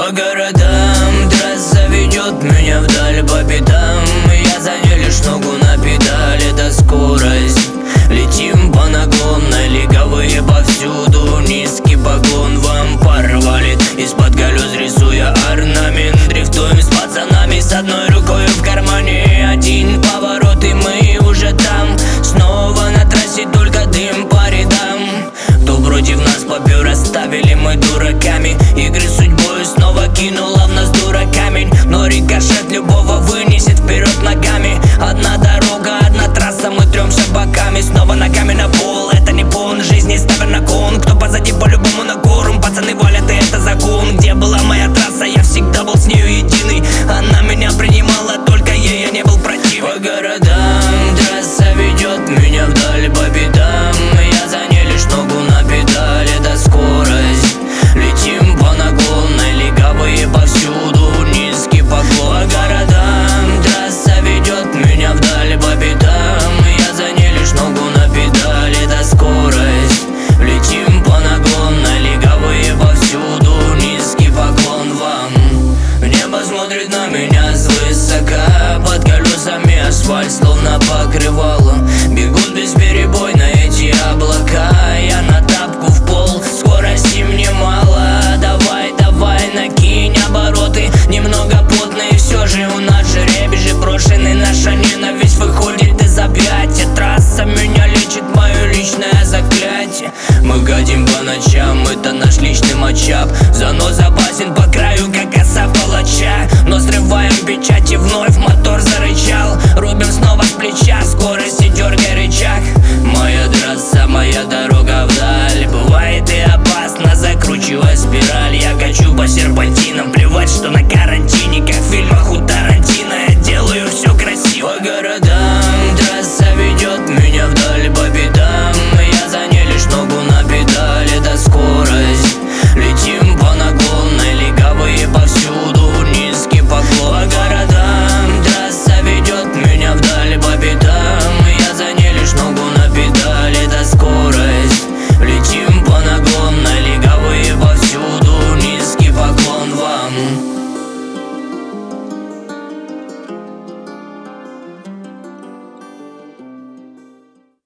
По городам трасса ведет меня вдаль по пятам. Я за ней лишь ногу на педали, это скорость. Летим по наклонной, легавые повсюду. Низкий поклон вам порвалит из-под колес, рисуя орнамент. Дрифтуем с пацанами с одной рукой в кармане. Один поворот и мы уже там. Снова на трассе только дым по рядам. Кто против нас попер, оставили мы дураками. Игры с судьбой снова кинула в нас дура камень. Но рикошет любого вынесет вперед ногами. Одна дорога, одна трасса, мы тремся боками. Снова ногами на пол, это не пон. Жизни ставят на кон, кто позади по-любому на корм. Пацаны валят, и это закон. Где была моя трасса, я всегда был с нею единый. Она меня принимала, только ей я не был противен. По городам трасса ведет меня вдаль по пятам. Я за ней лишь ногу на педали, это скорость. Летим по наклонной, легавые повсюду. Низкий поклон. По городам трасса ведет меня вдаль по пятам. Я за ней лишь ногу на педали, это скорость. Летим по наклонной, легавые повсюду. Низкий поклон вам. Небо смотрит на меня свысока. Под колесами асфальт словно покрывало. Бегут бесперебойно эти облака. Я на тапку в пол, скорости мне мало. Давай, давай, накинь обороты. Немного потные, все же у нас жеребий брошенный. Наша ненависть выходит из объятия. Трасса меня лечит, мое личное заклятие. Мы гадим по ночам, это наш личный матчап. Занос опасен по